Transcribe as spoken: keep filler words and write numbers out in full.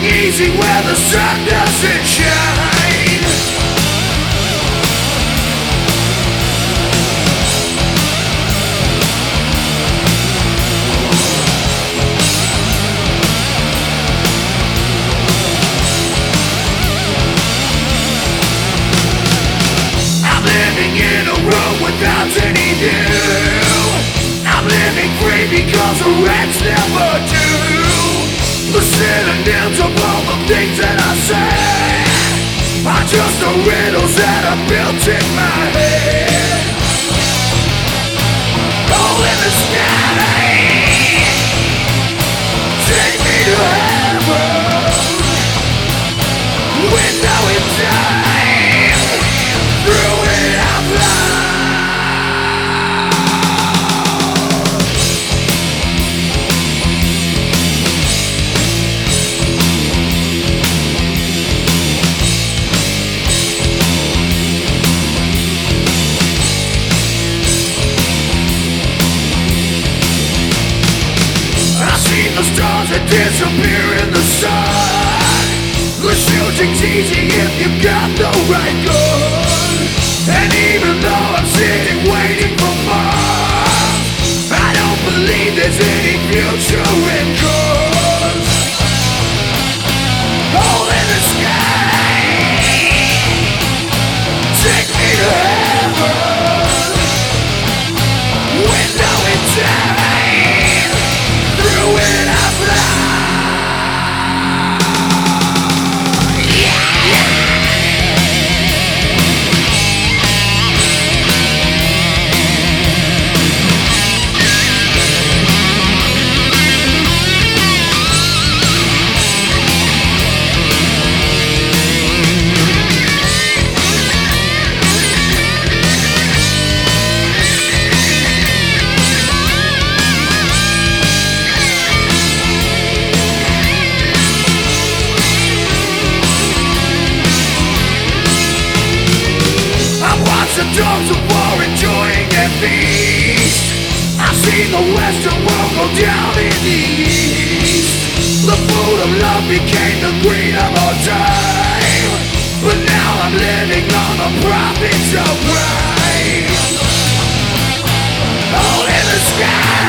easy where the sun doesn't shine. I'm living in a room without any view. I'm living free because the rents never do. The synonyms of all the things that I say are just the riddles that are built in my head. Hole in the sky, take me to heaven. Window in time, through it I fly. The stars that disappear in the sun. The shooting's easy if you've got the right gun. And even though I'm sitting waiting for Mars, I don't believe there's any future in cars. Hole in the sky, take me to heaven. Window in time, through it I fly. The dogs of war enjoying their feast. I've seen the western world go down in the east. The food of love became the greed of our time, but now I'm living on the profits of crime. Hole in the sky,